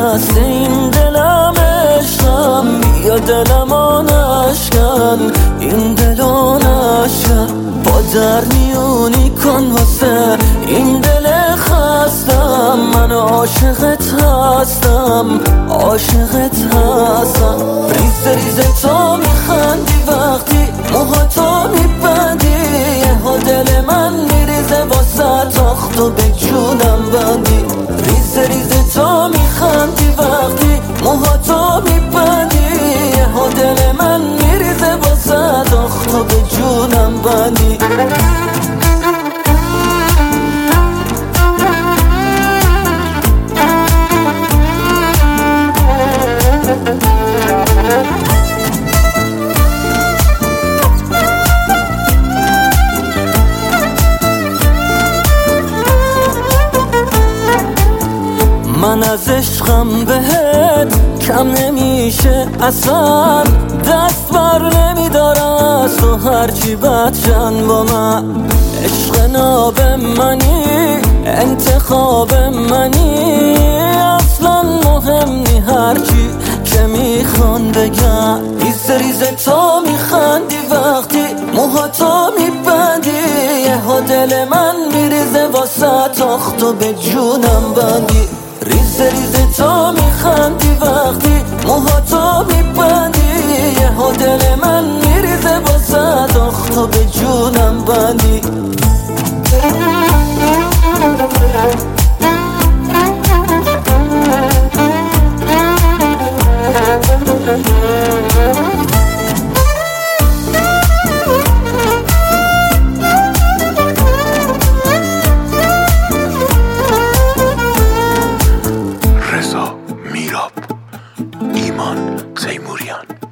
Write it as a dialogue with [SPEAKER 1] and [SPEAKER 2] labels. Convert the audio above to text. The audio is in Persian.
[SPEAKER 1] دست این دلم عشقم، بیا دلمو نشکن، این دلو نشکن. با در میونی کن واسه این دل خستم، من عاشقت هستم، عاشقت هستم. ریز ریز تو میخندی وقتی موهاتو میبندی، یهو دل من میریزه واسه تاخت و به جونم بندی. ریز ریز تو میخندی وقتی موهاتو میبندی، یهو دل من میریزه واسه تاخت و به جونم بندی. من از عشقم بهت کم نمیشه اصلا، دست بر نمیدارم از تو هرچی بدشن با من. عشق ناب منی، انتخاب منی، اصلا مهم نی هرچی که میخوان بگن. ریز ریز تو میخندی وقتی موهاتو میبندی، یهو دل من میریزه واسه تاخت و به جونم بندی. ریز ریز تو میخندی وقتی موهاتو میبندی، یهو دل من میریزه واسه تاخت و به جونم بندی.
[SPEAKER 2] رضا میراب، ایمان تیموریان.